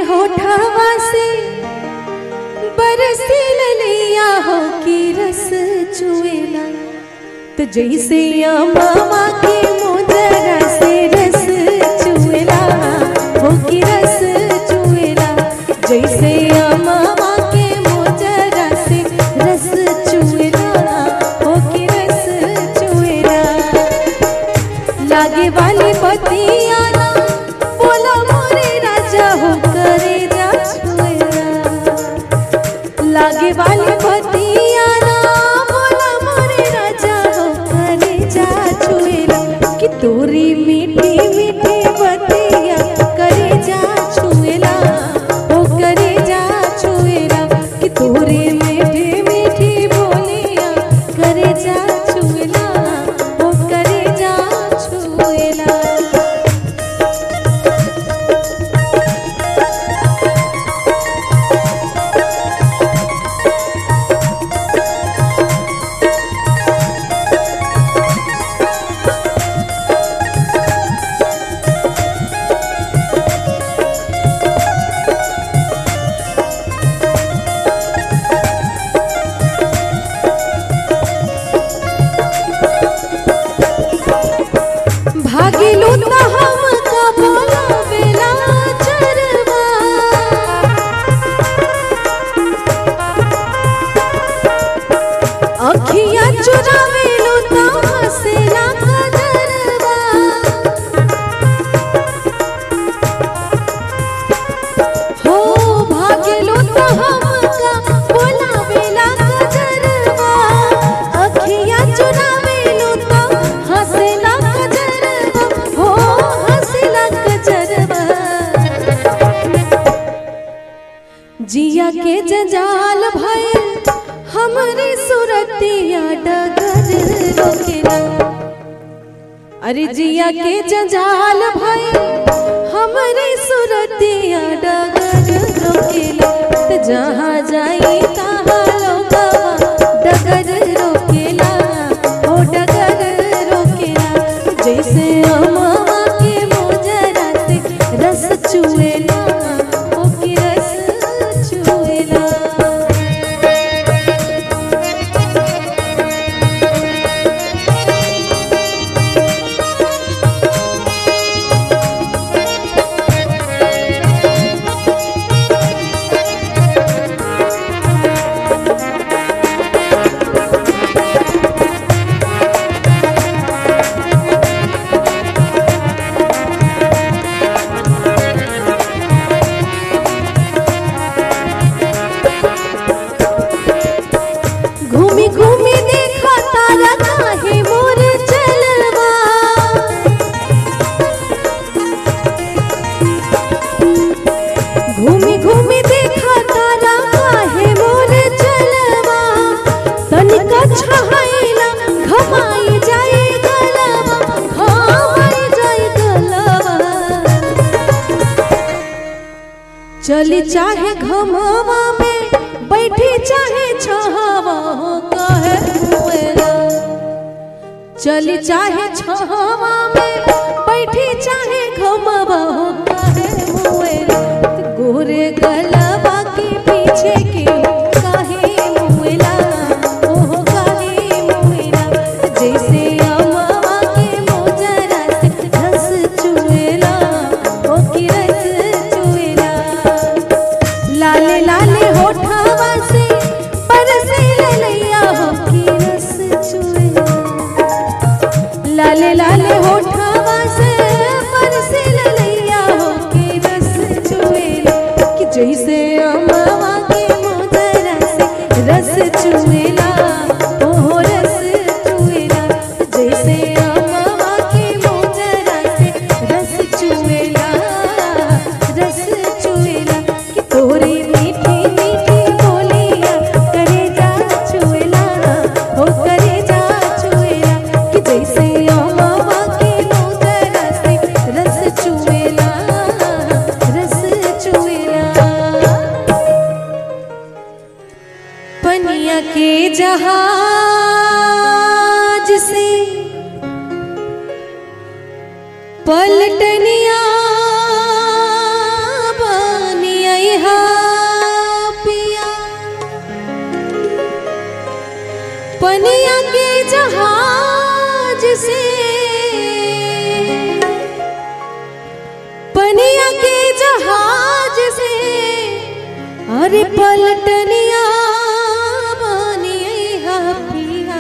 होठवा से बरसी ललिया हो की रस चुएला तो जैसे मामा के मोजरा से रस चुएला हो की रस चुएला जैसे मामा के मोजरा से रस चुएला हो की रस चुएला लागे वाली बतिया ना बोला मोरे राजा हो करे जा छुएला लागे वाली बतिया ना बोला मोरे राजा हो करे जा छुएला कि तोरी मीठी मीठी बतिया करे जा छुएला हो करे जा छुएला कि तोरी मीठी मीठी बोलिया करे जा छुएला हो करे जा छुएला भागिलू त हम का बोलावेला चरवा अखियां चुरावेलू त हंसेला कजरवा हो भागिलू त हम का बोलावेला कजरवा अखियां चुरावेलू त हंसेला जिया के जंजाल भइल हमरे सुरतिया डगर रोकेला अरे जिया के जंजाल भइल हमरे सुरतिया डगर रोकेला त जहाँ जाई तहाँ लोगवा डगर रोकेला ओ डगर रोकेला जैसे मामा के मोजरा से रस चुएला ओ की रस चुएला घूमी घूमी देखा तारा काहे मोर चलवा घूमी घूमी देखा तारा काहे मोर चलवा तनिका छहाइला घमाई जाए गलवा घमाई जाए गलवा चली चाहे घमवा में बैठी चाहे छहावा हो कहे मुएला चली चाहे छहावा में बैठी चाहे घमवा हो कहे मुएला गोरे गलवा के पीछे के काहे मुएला ओह काहे मुएला जैसे मामा के मोजरा से रस चुएला ओ की रस चुएला लाले लाले होठवा से बरसे ललिया हो की रस चुएला लाले लाले होठवा से बरसे ललिया हो की रस चुएला कि जैसे मामा के मोजरा से रस चुएला ओह रस चुएला जैसे मामा के मोजरा से रस चुएला कि तोरी मीठी मीठी बोलिया करे जा छुएला हो करे जा छुएला कि जैसे मामा के मोजरा से रस चुएला पनिया के जहाज से पलटनिया बनिया जहाज से पनिया के जहाज से अरे पलटनिया बनिया पिया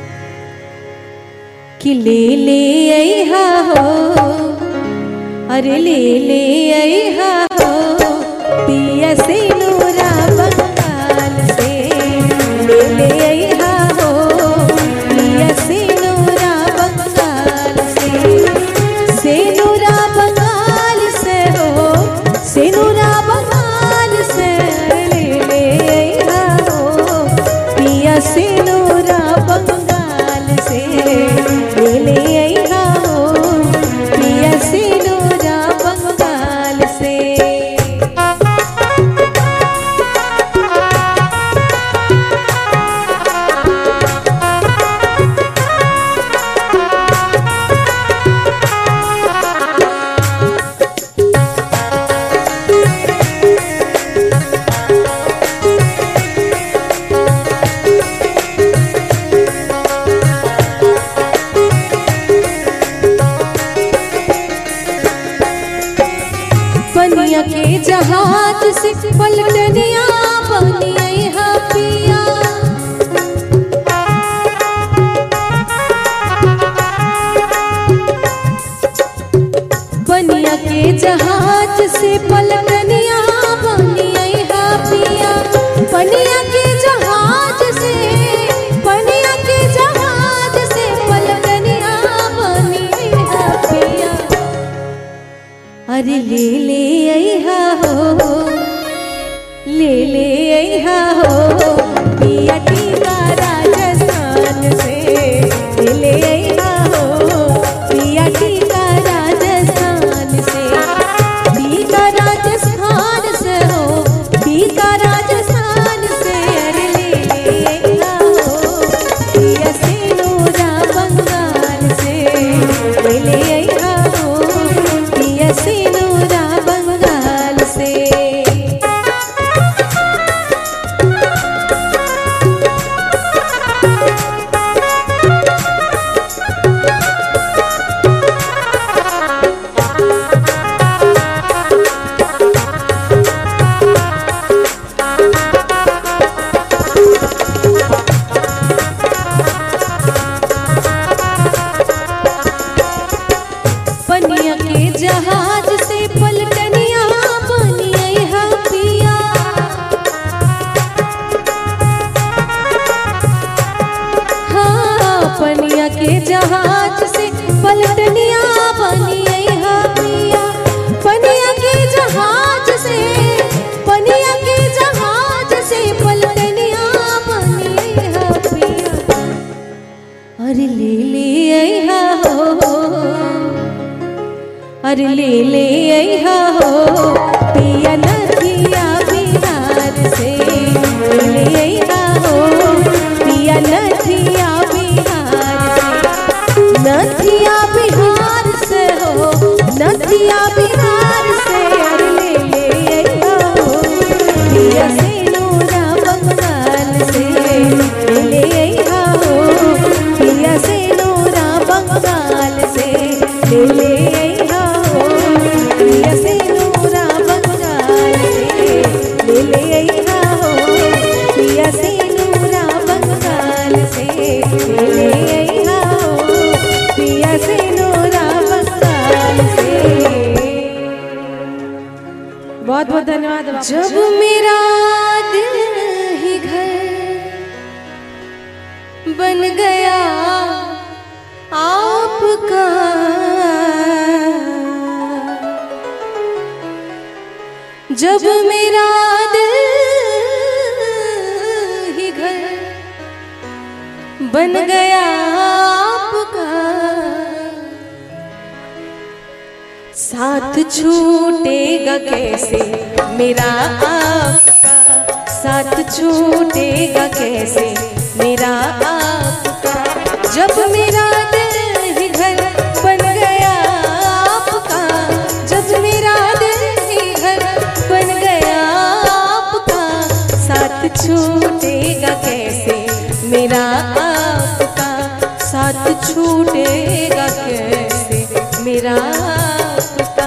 कि ले अइहा हो अरे ले अइहा हो पिया से नूरा बंगाल से ले अइहा हो पिया से नूरा बंगाल से नूरा बंगाल से हो से नूरा बंगाल से ले अइहा हो पिया से नूरा बंगाल से ले अइहा हो पिया से नूरा बंगाल से। पनिया के जहाज से पलटनिया बनिया पिया पनिया के जहाज से पलटनिया बनिया पिया पनिया के जहाज से पनिया के जहाज से पलटनिया बनिया पिया अरे ले अइहा हो ले अइहा हो पिया टीका राजस्थान से ले अइहा हो पिया टीका राजस्थान से टीका राजस्थान से हो टीका राजस्थान से अरे ले अइहा हो पिया से नूरा बंगाल से ले अइहा हो पिया से नूरा बंगाल से। पनिया के जहाज से पलटनिया बनिया पिया हाँ पनिया के जहाज से पलटनिया बनिया पिया पनिया के जहाज से पनिया के जहाज से पलटनिया बनिया पिया अरे ले अइहा हो अरे ले अइहा हो पिया नथिया बिहार से ले अइहा हो पिया नथिया बिहार से नथिया बिहार से हो नथिया बिहार से अरे ले अइहा हो पिया से नूरा बंगाल से ले अइहा हो पिया से नूरा बंगाल से ले अइहा हो पिया से नूरा बंगाल से ले अइहा हो पिया से नूरा बंगाल से ले अइहा हो पिया से नूरा बंगाल से। बहुत बहुत धन्यवाद। जब मेरा दिल ही घर बन गया आपका जब मेरा दिल ही घर बन गया आपका साथ छूटेगा कैसे मेरा आपका साथ छूटेगा कैसे मेरा आपका जब मेरा दिल ही घर बन गया आपका जब मेरा दिल ही घर बन गया आपका साथ छूटेगा कैसे मेरा आपका छूटेगा कैसे मेरा आपका।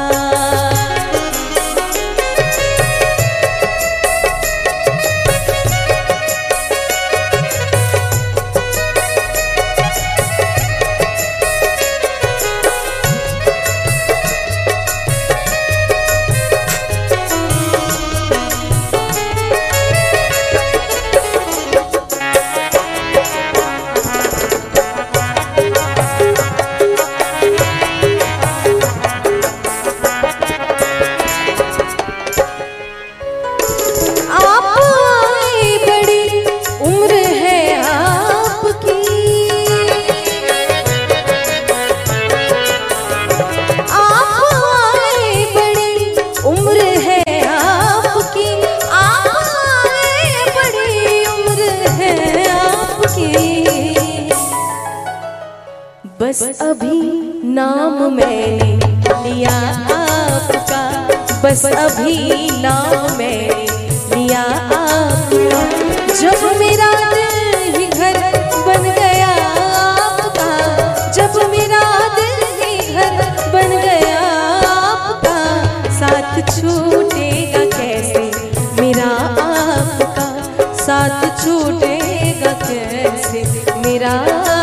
बस अभी नाम मैंने लिया आपका, बस अभी नाम मैंने लिया आपका। जब मेरा दिल ही घर बन गया आपका, जब मेरा दिल ही घर बन गया आपका, साथ छूटेगा कैसे मेरा आपका, साथ छूटेगा कैसे मेरा आपका।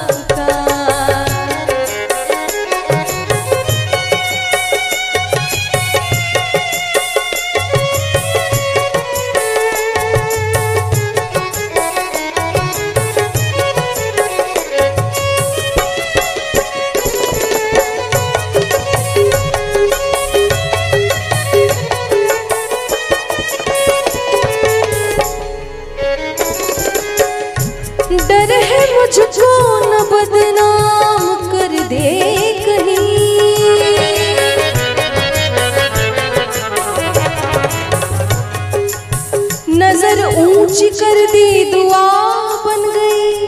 डर है मुझको न बदनाम कर दे कहीं, नजर ऊंची कर दी दुआ बन गई,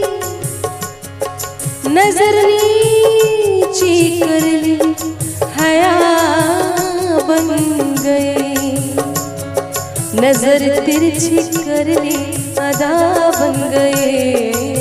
नजर नीची कर ली हया बन गई, नजर तिरछी कर ली अदा बन गए।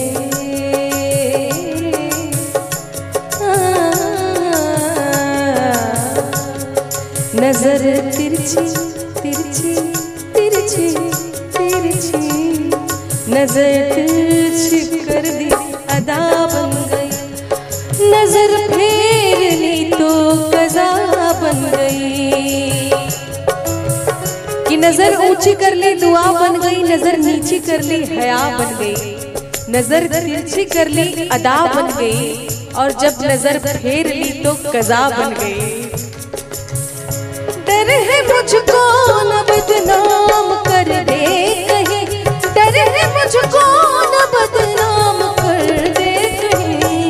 नजर तिरछी तिरछी तिरछी तिरछी, नजर तिरछी कर दी अदा बन गई, नजर फेर ली तो कज़ा बन गई। कि नजर ऊंची कर ली दुआ बन गई, नजर नीची कर ली हया बन गई, नजर तिरछी कर ली अदा बन गई, और जब नजर फेर ली तो कज़ा बन गई। डर है मुझको न बदनाम कर दे कहीं, डर है मुझको न बदनाम कर दे कहीं।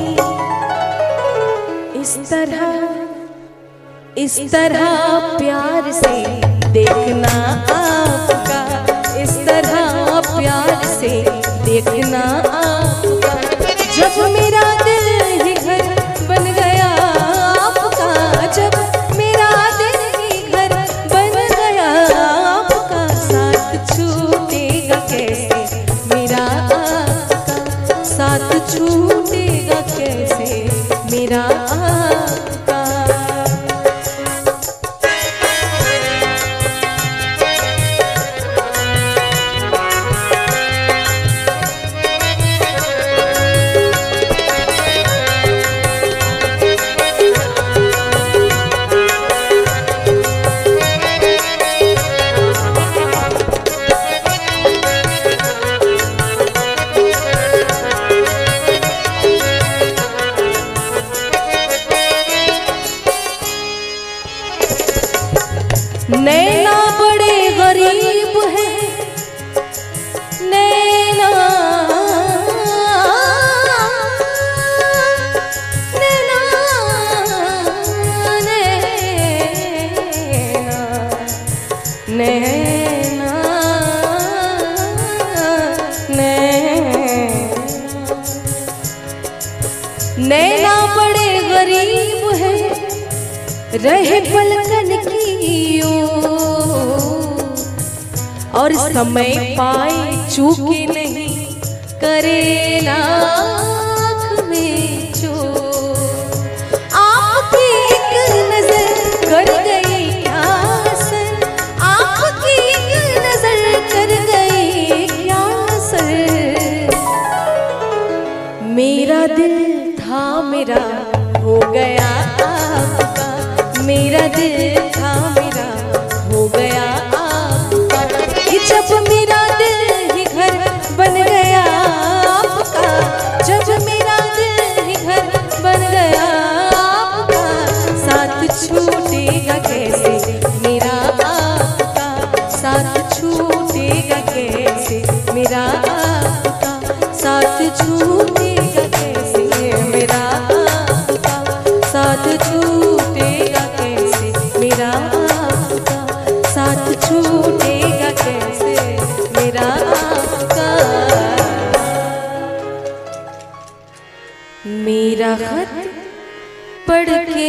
इस तरह प्यार से देखना आपका, इस तरह प्यार से देखना आपका। जब मेरा दिल ही घर बन गया आपका, जब मेरा दिल ही घर बन गया आपका, साथ छूटेगा कैसे मेरा आपका, साथ छूटेगा कैसे मेरा आपका। नैना बड़े गरीब हैं, नैना नैना नैना नैना बड़े गरीब हैं, रहे पलकन की और समय पाए चूके नहीं करे लाख में।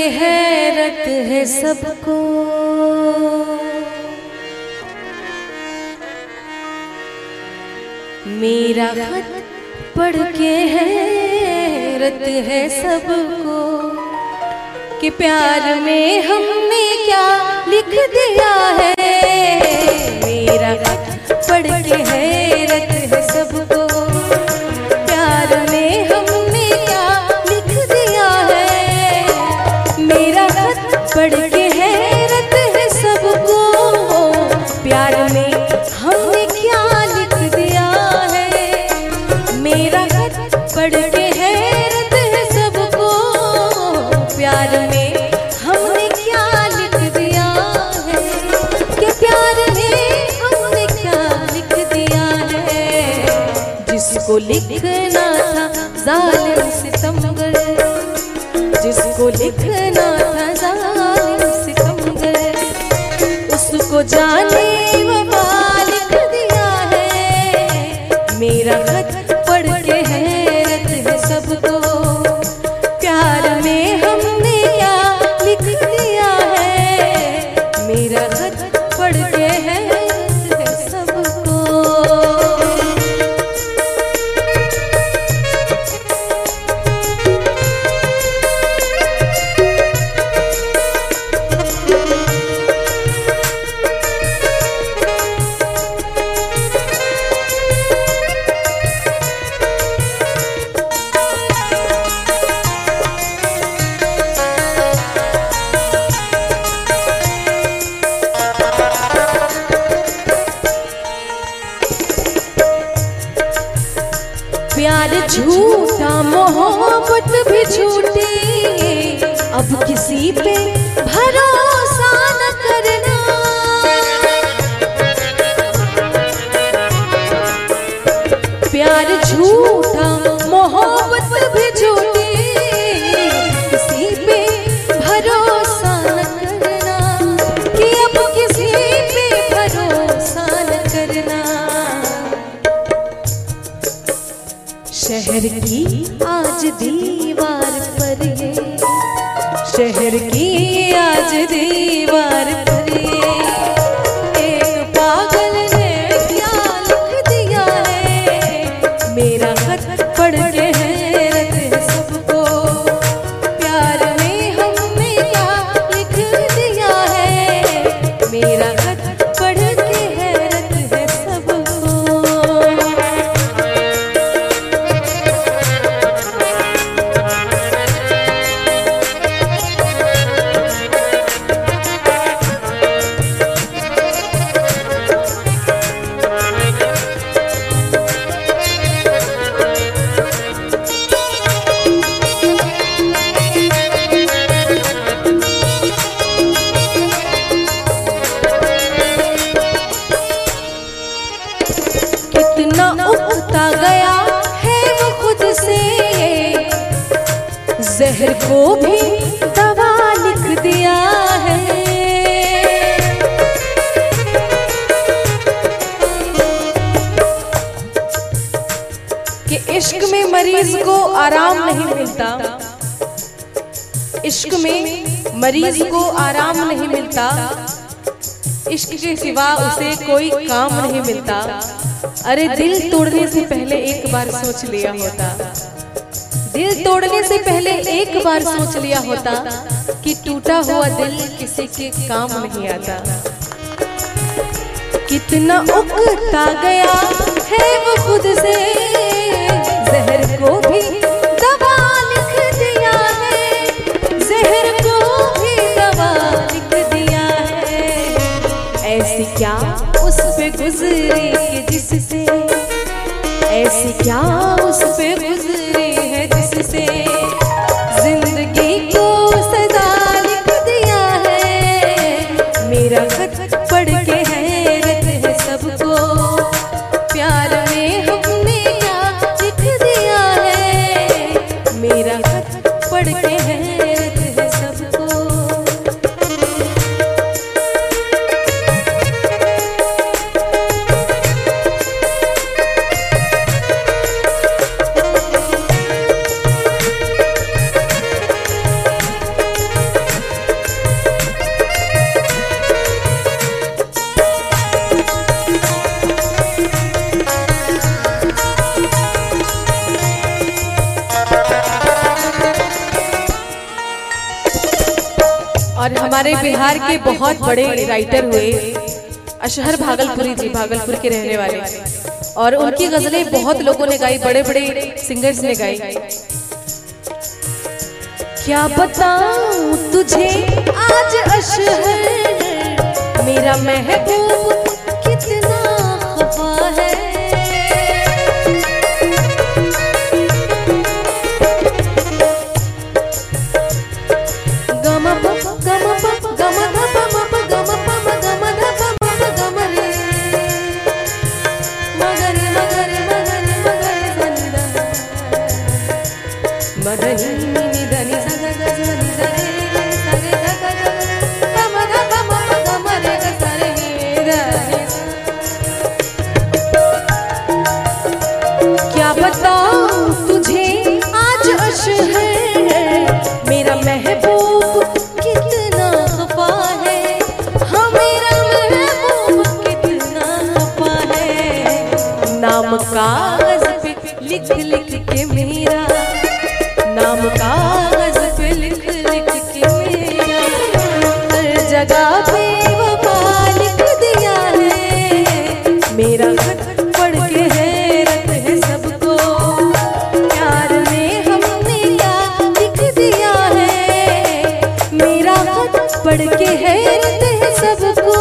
हैरत है सबको, मेरा खत पढ़ के हैरत है सबको कि प्यार में हमने क्या लिख दिया है। मेरा खत पढ़ के हैरत है सबको, प्यार में हमने क्या लिख दिया है। मेरा खत पढ़ के हैरत है सबको, प्यार में हमने क्या लिख दिया है। मेरा खत पढ़ के हैरत है सबको, प्यार में हमने क्या लिख दिया है कि प्यार में हमने क्या लिख दिया है। जिसको लिखना था जालिम सितमगर, जिसको लिखना था जालिम सितमगर, उसको जाने वफा लिख दिया है। मेरा खत पढ़ के हैरत है सबको, प्यार में हमने क्या लिख दिया है। मेरा खत पढ़ के हैरत है सबको। प्यार झूठा मोहब्बत भी झूठी, अब किसी पे भरोसा न करना। प्यार झूठा मोहब्बत भी झूठी, किसी पे भरोसा न करना कि अब किसी पे भरोसा न करना। शहर की आज दीवार पर ये, शहर की आज दीवार पर ये, एक पागल ने क्या लिख दिया है। मेरा खत पढ़ के हैरत है सबको, प्यार में हमने क्या लिख दिया है। मेरा खत पढ़ के हैरत है सबको। कितना उगता गया है वो खुद से, जहर को भी दवा लिख दिया है। कि इश्क में मरीज को आराम नहीं मिलता, इश्क में मरीज को आराम नहीं मिलता, इश्क के सिवा उसे कोई काम नहीं मिलता। अरे दिल तोड़ने से पहले एक बार सोच लिया होता, दिल तोड़ने से पहले एक बार सोच लिया होता कि टूटा हुआ दिल किसी के काम नहीं आता। कितना उगता गया है वो खुद से, जहर को भी दवा लिख दिया है। जहर को भी दवा लिख दिया है। ऐसी क्या उस पे गुजरी कि जिससे, ऐसी क्या उस पे गुजरी है जिससे जिंदगी को सजा लिख दिया है। मेरा खत पढ़ के हैरत है सबको, प्यार में हमने क्या लिख दिया है। मेरा खत पढ़ के हैरत है सबको। हमारे बिहार के बहुत बड़े राइटर हुए अशहर भागलपुरी जी, भागलपुर के रहने वाले, और उनकी गजलें बहुत लोगों ने गाई, बड़े बड़े सिंगर्स ने गाई। क्या बताऊं तुझे आज अशहर मेरा महबूब कितना खफा है। क्या बताऊं तुझे आज अशहर मेरा महबूब कितना खफा है। हाँ मेरा महबूब कितना खफा है। नाम कागज पे लिख लिख के मेरा, नाम कागज पे लिख लिख के मेरा, हर जगह पे वफा लिख दिया है। मेरा खत पढ़ के हैरत है सबको, प्यार में हमने क्या लिख दिया है। मेरा खत पढ़ के हैरत है सबको,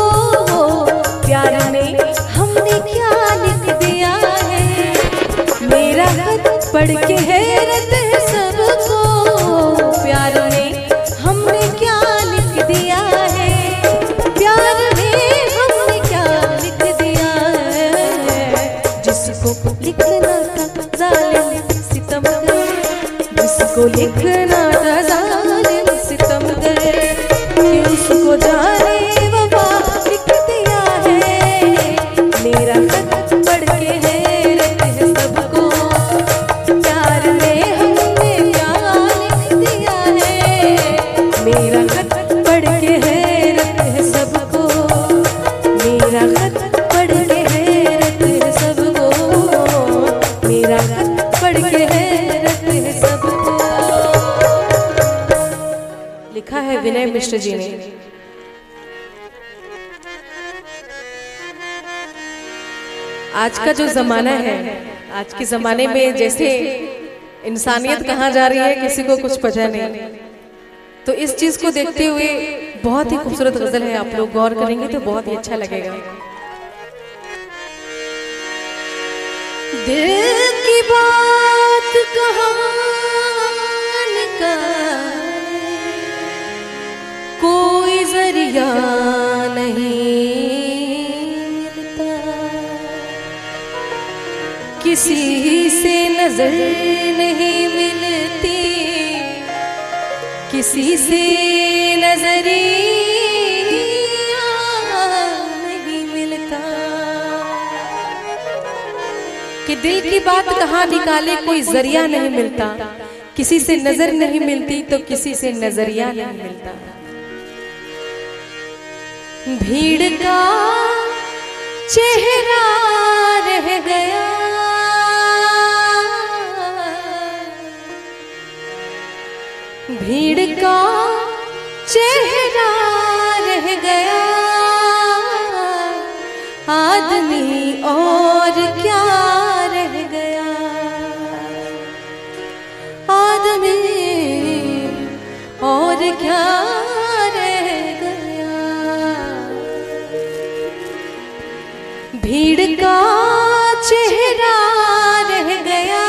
प्यार में हमने क्या लिख दिया है। मेरा खत पढ़ के हैरत है सबको, प्यार में हमने क्या लिख दिया है। प्यार में हमने क्या लिख दिया है। जिसको लिखना था जालिम सितमगर, जिसको लिखना था जालिम सितमगर, कि उसको जाने वफा लिख दिया है। मेरा खत पढ़ के हैरत है सबको, प्यार में हमने क्या लिख दिया है। मेरा खत पढ़ के हैरत है सबको, मेरा खत पढ़ के हैरत है सबको, मेरा खत पढ़ के हैरत है सबको। लिखा है विनय मिश्र जी ने। आज का जो जमाना है, आज के जमाने में जैसे इंसानियत कहाँ जा रही है किसी को कुछ पता नहीं, तो इस चीज को देखते हुए बहुत ही खूबसूरत गजल है। आप लोग गौर करेंगे तो बहुत ही अच्छा लगेगा। दिल की बात कहाँ निकाले, कोई जरिया नहीं मिलता, किसी से नजर नहीं मिलती, किसी से नजरिया नहीं मिलता। कि दिल की बात कहाँ निकाले, कोई जरिया नहीं मिलता, किसी से नजर नहीं मिलती तो किसी से नजरिया नहीं मिलता। भीड़ का चेहरा रह गया, भीड़ का चेहरा रह गया, आदमी और क्या रह गया, आदमी और क्या रह गया। भीड़ का चेहरा रह गया,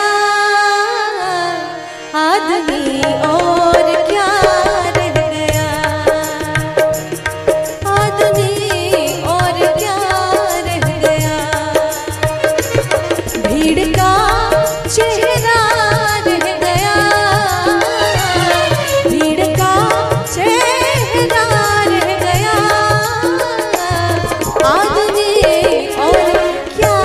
आदमी और क्या रह गया, आदमी और क्या रह गया। भीड़ का चेहरा रह गया, भीड़ का चेहरा रह गया, आदमी और क्या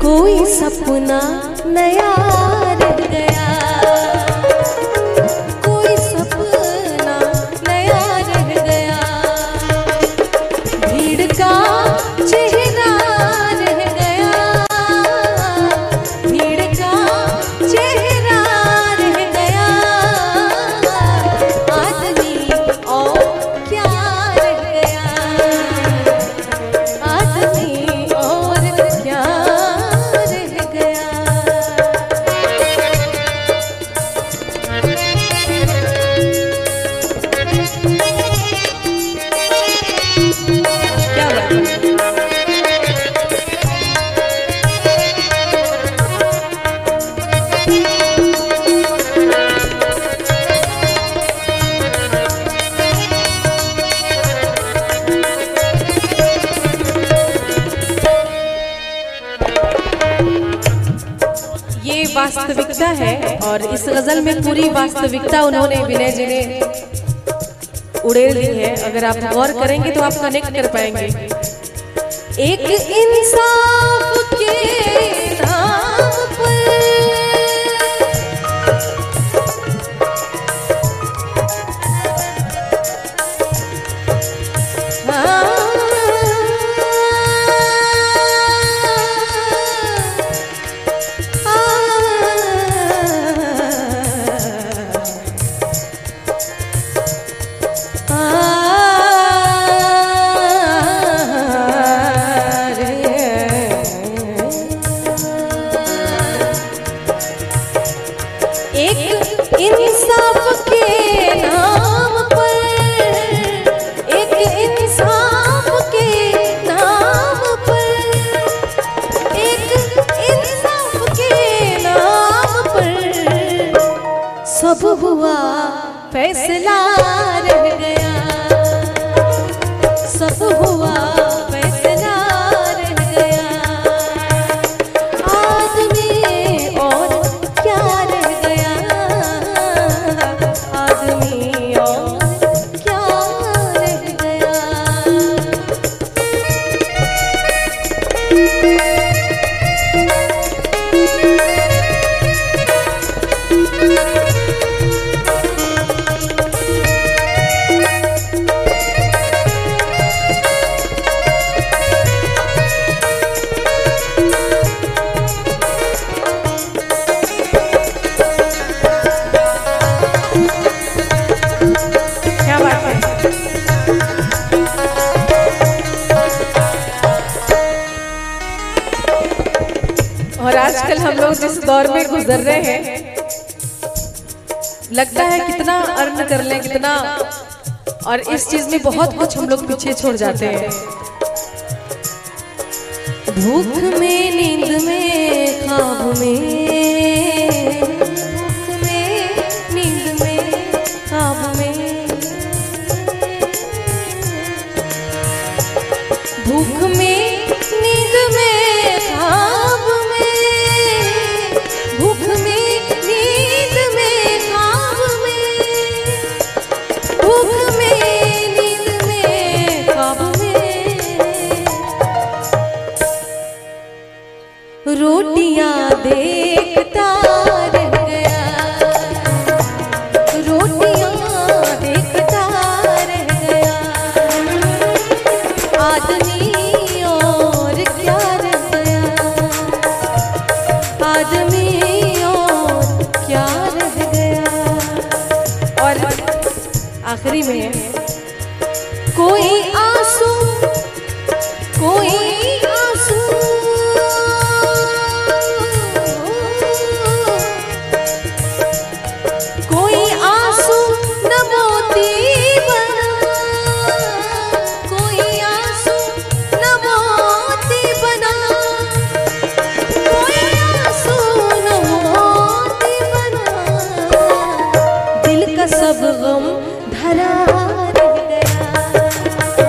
कोई सपना नया रह गया, कोई सपना नया रह गया, भीड़ का चेहरा रह गया, भीड़ का चेहरा रह गया, आदमी और क्या रह गया, आदमी और क्या रह गया। क्या बात है? ये वास्तविकता है और इस गजल में पूरी वास्तविकता उन्होंने विनय जी ने उड़ेल दी है। अगर आप गौर करेंगे तो आप कनेक्ट कर पाएंगे। एक इंसाफ के नाम पर एक इंसाफ के नाम पर, एक इंसाफ के नाम पर, एक इंसाफ के नाम पर सब हुआ फैसला रह गया, सब हुआ फैसला रह गया, आदमी और क्या रह गया, आदमी और क्या रह गया। क्या बात है? और आजकल हम लोग जिस दौर में गुजर रहे हैं, लगता है कितना अर्न कर लें, कितना, और इस चीज में बहुत कुछ हम लोग पीछे छोड़ जाते हैं। भूख में, नींद में, ख्वाब में, भूख में, नींद में, ख्वाब में, भूख में, नींद में, ख्वाब में, भूख में, नींद में, ख्वाब में, भूख में, नींद में, ख्वाब में, रोटियां देखता रह गया, रोटियां देखता रह गया, आदमी और क्या रह गया, आदमी और क्या रह गया। और आखिरी में कोई आंसू, कोई आंसू, कोई आंसू न मोती बना, कोई आंसू न मोती बना, कोई आंसू न मोती बना, दिल का सब गम धरा रह गया,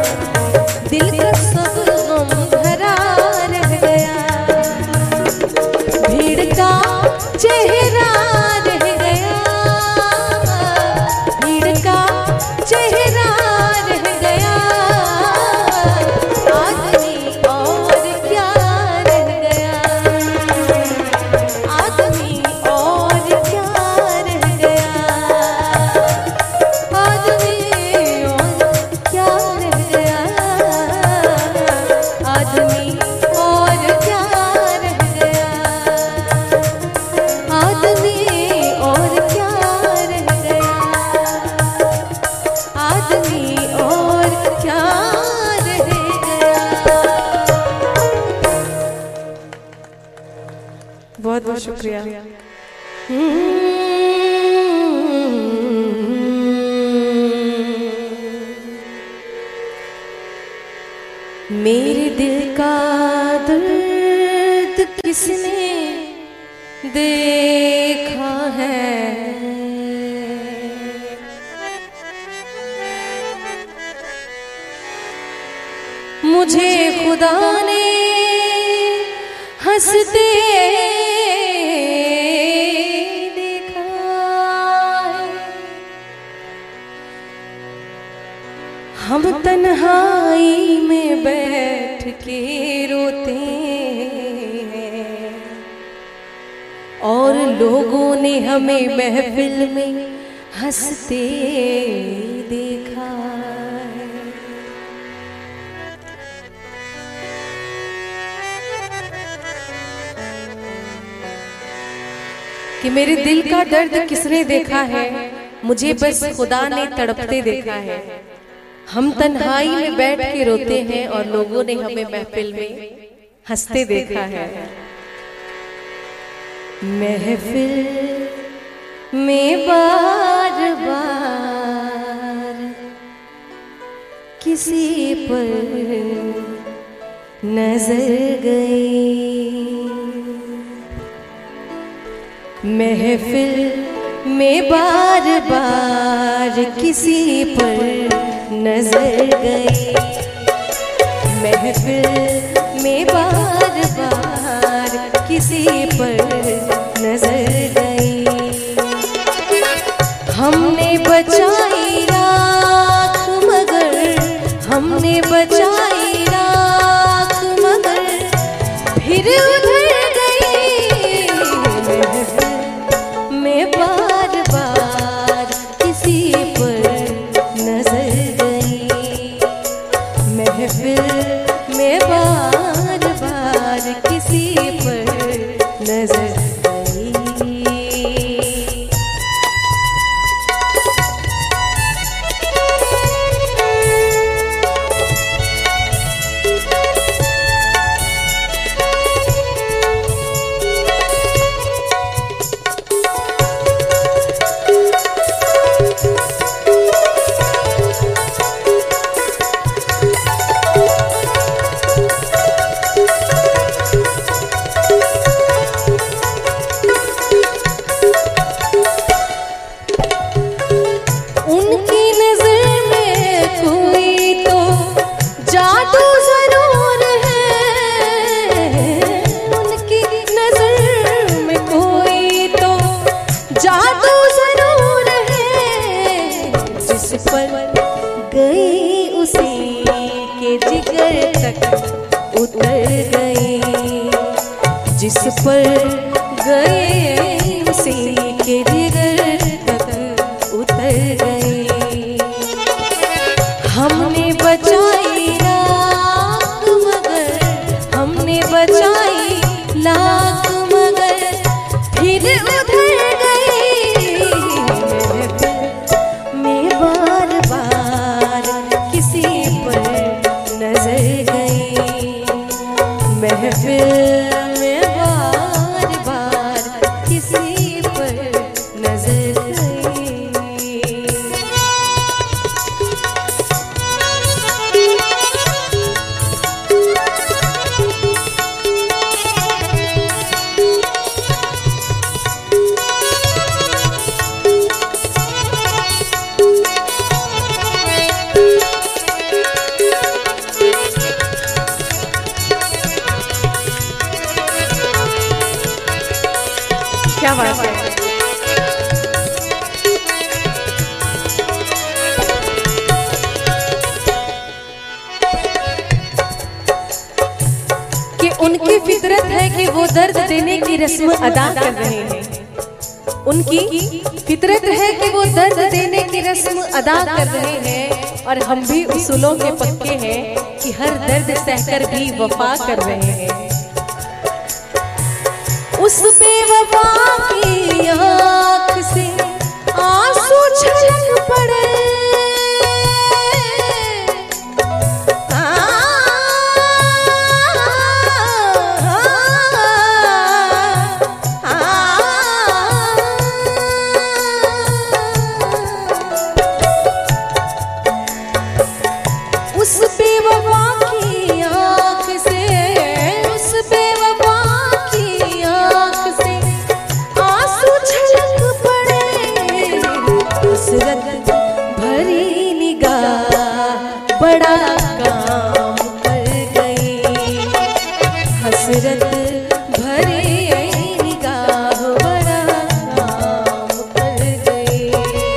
बहुत बहुत शुक्रिया। मेरे दिल का दर्द किसने देखा है, मुझे खुदा ने हंसते देखा है। हम तन्हाई में बैठ के रोते हैं और लोगों ने हमें महफिल में हंसते देखा है। कि मेरे दिल का दर्द किसने देखा है, मुझे बस खुदा ने तड़पते देखा है। हम तन्हाई में बैठ के रोते हैं और लोगों ने हमें महफिल में हंसते देखा है। महफिल में बार बार किसी पर नजर गई, महफिल में बार बार किसी पर नजर गई, महफिल में बार बार किसी पर नजर गई। हमने बचाई राख मगर, हमने बचाई राख मगर फिर उधर गई, महफिल में बार बार किसी पर नजर गई, महफिल में बार बार किसी पर नजर गई। गई उसी के जिगर तक उतर गई, जिस पर गए उसी के जिगर तक उतर गई। हमने बचाई राख मगर, हमने बचाई लाख मगर फिर उधर गई, में बार बार किसी पर नजर गई, महफिल में बार बार किसी पर नजर गई। क्या बात है। कि उनकी फितरत है कि वो दर्द देने की रस्म अदा कर रहे हैं, उनकी फितरत है कि वो दर्द देने की रस्म अदा कर रहे हैं। और हम भी उसूलों के पक्के हैं कि हर दर्द सहकर भी वफा कर रहे हैं। उस बेवफा की आँख से आंसू छलक पड़े, भरे निगाह बड़ा काम कर गए।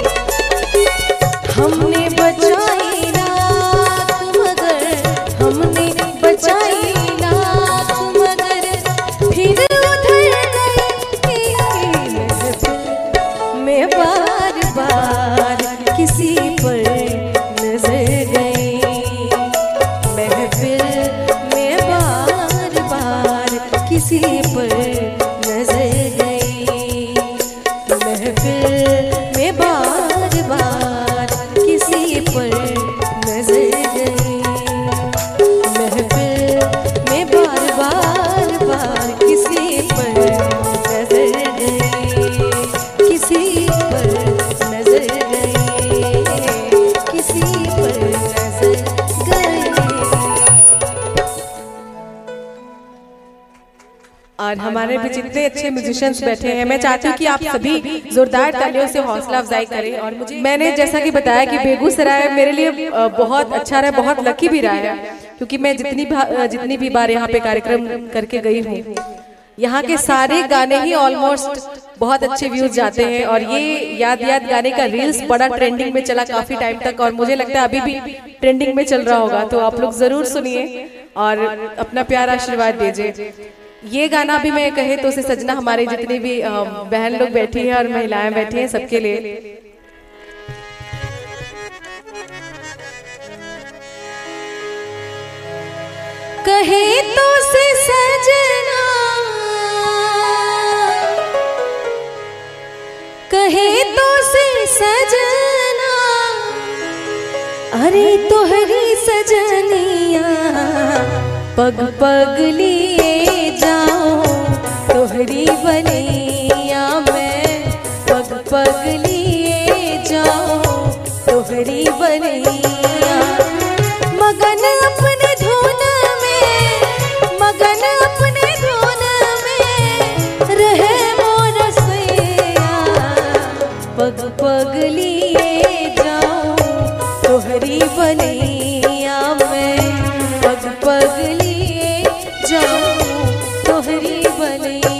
हमने बचाई रात मगर हमने बचाई रात मगर फिर उधर गई महफिल में बार बार किसी पर नजर गई। महफिल में बार बार किसी पर नजर गई। महफिल में बार बार किसी पर नजर गई। महफिल में बार बार किसी पर नजर गई। किसी पर नजर गई। किसी पर नजर गई। और हमारे भी जितने अच्छे म्यूजिशियंस बैठे हैं, मैं चाहती हूँ कि आप सभी जोरदार तालियों से हौसला अफजाई करें। और मैंने जैसा कि बताया कि बेगूसराय मेरे लिए बहुत अच्छा रहा, बहुत लकी भी रहा है, क्योंकि मैं जितनी भी बार यहाँ पे कार्यक्रम करके गई हूँ, यहाँ के सारे गाने ही ऑलमोस्ट बहुत अच्छे व्यूज जाते हैं। और ये याद याद गाने का रील्स बड़ा ट्रेंडिंग में चला काफी टाइम तक, और मुझे लगता है अभी भी ट्रेंडिंग में चल रहा होगा। तो आप लोग जरूर सुनिए और अपना प्यारा आशीर्वाद दीजिए। ये गाना भी मैं कहे तो उसे सजना हमारे जितनी भी बहन लोग बैठी हैं और महिलाएं बैठी हैं सबके लिए। कहे तो से सजना कहे तो से सजना अरे तोहरी सजनिया पग पग लिए जाओ तोहरी बनिया में पग पग लिए जाओ तोहरी बनिया। मगन अपने धुन में मगन अपने धुन में रहे मोर सैया पग पग लिए जाओ तोहरी बनिया में पग पग लिए जाओ तोहरी बनिया।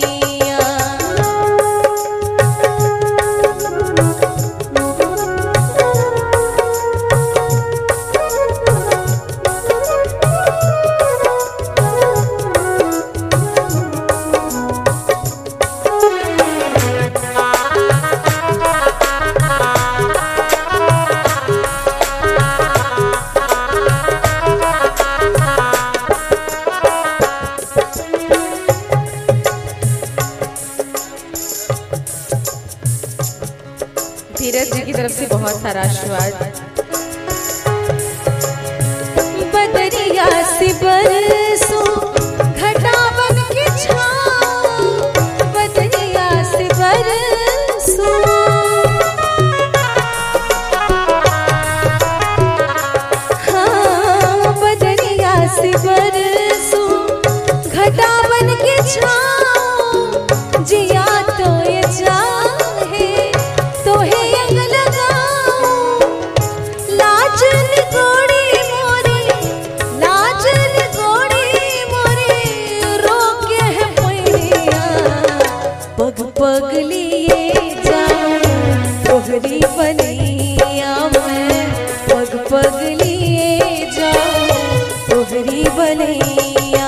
धीरज जी की तरफ से बहुत सारा आशीर्वाद। बदरिया से बरसो घटा बन के छाओ बदरिया से बरसो हाँ बदरिया से बरसो घटा बन के छाओ जिया तो ये चाहे तोहे अंग लगाओ लाजन गोड़ी मोरी लाजन गोड़ी मोरी रोके है पैया पग पग लिए जाओ तोहरी बनिया में पग पग लिए जाओ तोहरी बनिया।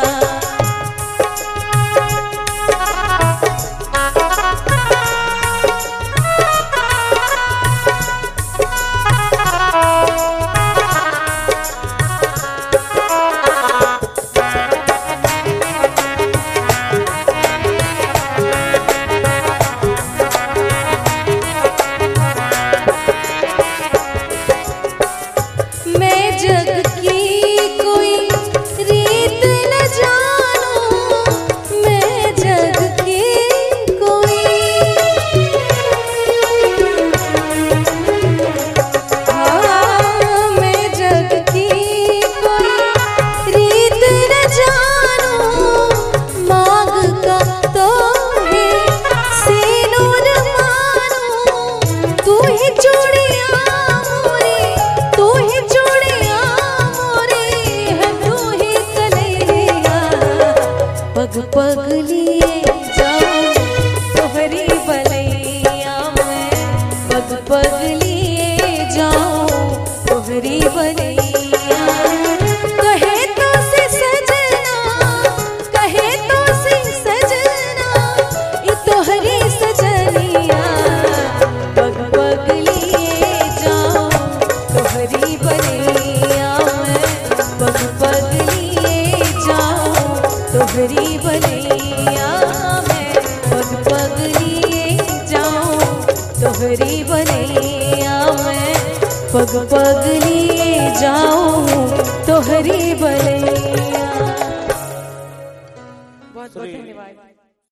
पग लिए जाऊं तोहरी बलैया में, पग पग लिए जाऊं तोहरी बलैया। कहे तो से सजना, कहे तो से सजना, ये तोहरी सजनिया, पग पग लिए जाऊं तोहरी बलैया में, पग पग लिए जाऊं तोहरी बलैया में, पग पग लिए जाऊं तोहरी बलैया में, पग पग लिए जाऊं तोहरी बलैया। बहुत बहुत धन्यवाद।